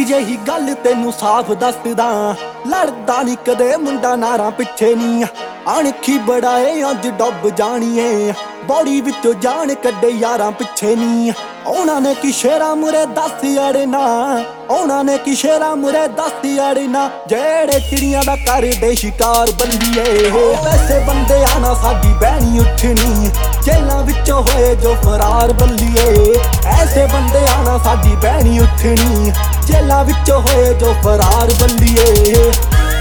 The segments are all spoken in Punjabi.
ਜਿਹੀ ਗੱਲ ਤੈਨੂੰ ਸਾਫ਼ ਦੱਸਦਾ, ਲੜਦਾ ਨੀ ਕਦੇ ਮੁੰਡਾ ਨਾਰਾਂ ਪਿੱਛੇ ਨੀ। ਅਣਖੀ ਬੜਾਏ ਅੱਜ ਡੁੱਬ ਜਾਣੀਏ, ਬੌੜੀ ਵਿੱਚੋਂ ਜਾਣ ਕੱਢੇ ਯਾਰਾਂ ਪਿੱਛੇ ਨੀ। ਉਹਨਾਂ ਨੇ ਕੀ ਸ਼ੇਰਾਂ ਮੁਰੇ ਦੱਸ ਅੜਨਾ, ਉਹਨਾਂ ਨੇ ਕੀ ਸ਼ੇਰਾਂ ਮੁਰੇ ਦੱਸ ਅੜਨਾ, ਜਿਹੜੇ ਚਿੜੀਆਂ ਦਾ ਕਰਦੇ ਸ਼ਿਕਾਰ ਬੱਲੀਏ। ਵੈਸੇ ਬੰਦੇ ਆ ਨਾ ਸਾਡੀ ਬਹਿਣੀ ਉੱਠਣੀ, ਜੇਲਾਂ ਵਿੱਚੋਂ ਹੋਏ ਜੋ ਫਰਾਰ ਬੱਲੀਏ। ਐਸੇ ਬੰਦੇ ਆ ਨਾ ਸਾਡੀ ਬਹਿਣੀ ਉੱਠਣੀ, ਜੇਲਾਂ ਵਿੱਚੋਂ ਹੋਏ ਜੋ ਫਰਾਰ ਬੱਲੀਏ।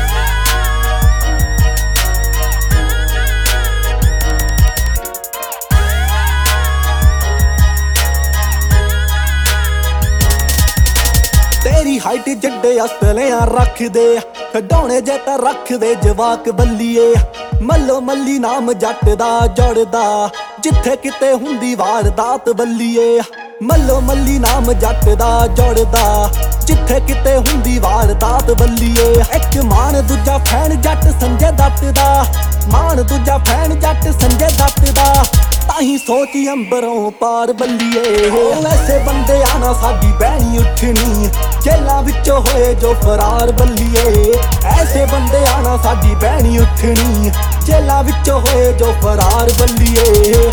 ਤੇਰੀ ਹਾਈਟ ਜੱਡੇ ਅਸਲਿਆਂ ਰੱਖਦੇ, ਖਡਾਉਣੇ ਜੇ ਤਾਂ ਰੱਖਦੇ ਜਵਾਕ ਬੱਲੀਏ। ਮੱਲੋ ਮੱਲੀ ਨਾਮ ਜੱਟ ਦਾ ਜੁੜਦਾ, ਜਿੱਥੇ ਕਿਤੇ ਹੁੰਦੀ ਵਾਰਦਾਤ ਬੱਲੀਏ। ਮੱਲੋ ਮੱਲੀ ਨਾਮ ਜੱਟ ਦਾ ਜੁੜਦਾ, ਜਿੱਥੇ ਕਿਤੇ ਹੁੰਦੀ ਵਾਰਦਾਤ ਬੱਲੀਏ। ਇੱਕ ਮਾਨ ਦੂਜਾ ਫੈਨ ਜੱਟ ਸੰਜੇ ਦੱਤ ਦਾ, ਮਾਨ ਦੂਜਾ ਫੈਨ ਜੱਟ ਸੰਜੇ ਦੱਤ ਦਾ, ਤਾਹੀਂ ਸੋਚ ਅੰਬਰੋਂ ਪਾਰ ਬੱਲੀਏ। ਵੈਸੇ ਬੰਦੇ ਆ ਨਾ ਸਾਡੀ ਬਹਿਣੀ ਉੱਠਣੀ, ਜੇਲਾਂ ਵਿੱਚੋਂ ਹੋਏ ਜੋ ਫਰਾਰ ਬੱਲੀਏ। ਐਸੇ ਬੰਦੇ ਆ ਨਾ ਸਾਡੀ ਬਹਿਣੀ ਉੱਠਣੀ, ਜੇਲਾਂ ਵਿੱਚੋਂ ਹੋਏ ਜੋ ਫਰਾਰ ਬੱਲੀਏ।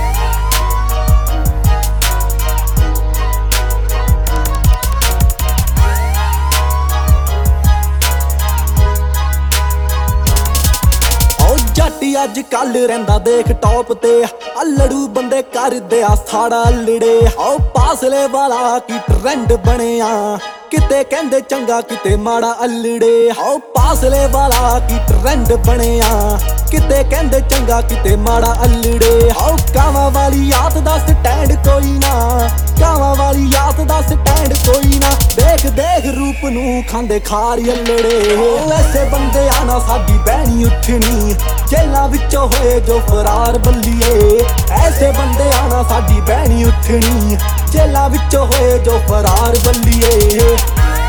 ਜੱਟ ਅੱਜ ਕੱਲ ਰਹਿੰਦਾ ਦੇਖ ਟੌਪ ਤੇ, ਅਲੜੂ ਬੰਦੇ ਕਰਦੇ ਆ ਸਾੜਾ ਲੜੇ। ਆਓ ਪਾਸਲੇ ਵਾਲਾ ਕੀ ਟ੍ਰੈਂਡ ਬਣਿਆ, ਕਿਤੇ ਕਹਿੰਦੇ ਚੰਗਾ ਕਿਤੇ ਮਾੜਾ ਅਲੜੇ। ਆਓ ਪਾਸਲੇ ਵਾਲਾ ਕੀ ਟ੍ਰੈਂਡ ਬਣਿਆ, ਕਿਤੇ ਕਹਿੰਦੇ ਚੰਗਾ ਕਿਤੇ ਮਾੜਾ ਅਲੜੇ। ਆਓ ਕਾਵਾਂ ਵਾਲੀ ਯਾਦ ਦਾ ਸਟੈਂਡ ਕੋਈ ਨਾ, ਕਾਵਾਂ ਵਾਲੀ ਯਾਦ ਦਾ ਸਟੈਂਡ ਕੋਈ ਨਾ, ਦੇਖ ਦੇਖ ਰੂਪ ਨੂੰ ਖਾਂਦੇ ਖਾਰ ਅਲੜੇ। ਵੈਸੇ ਬੰਦੇ ਆ ਨਾ ਸਾਡੀ ਬਹਿਣੀ ਉੱਠਣੀ, ਜੇਲਾਂ ਵਿੱਚੋਂ ਹੋਏ ਜੋ ਫਰਾਰ ਬੱਲੀਏ। ਐਸੇ ਬੰਦੇ ਆ ਨਾ ਸਾਡੀ ਬਹਿਣੀ ਉੱਠਣੀ, ਜੇਲਾਂ ਵਿੱਚੋਂ ਹੋਏ ਜੋ ਫਰਾਰ ਬੱਲੀਏ।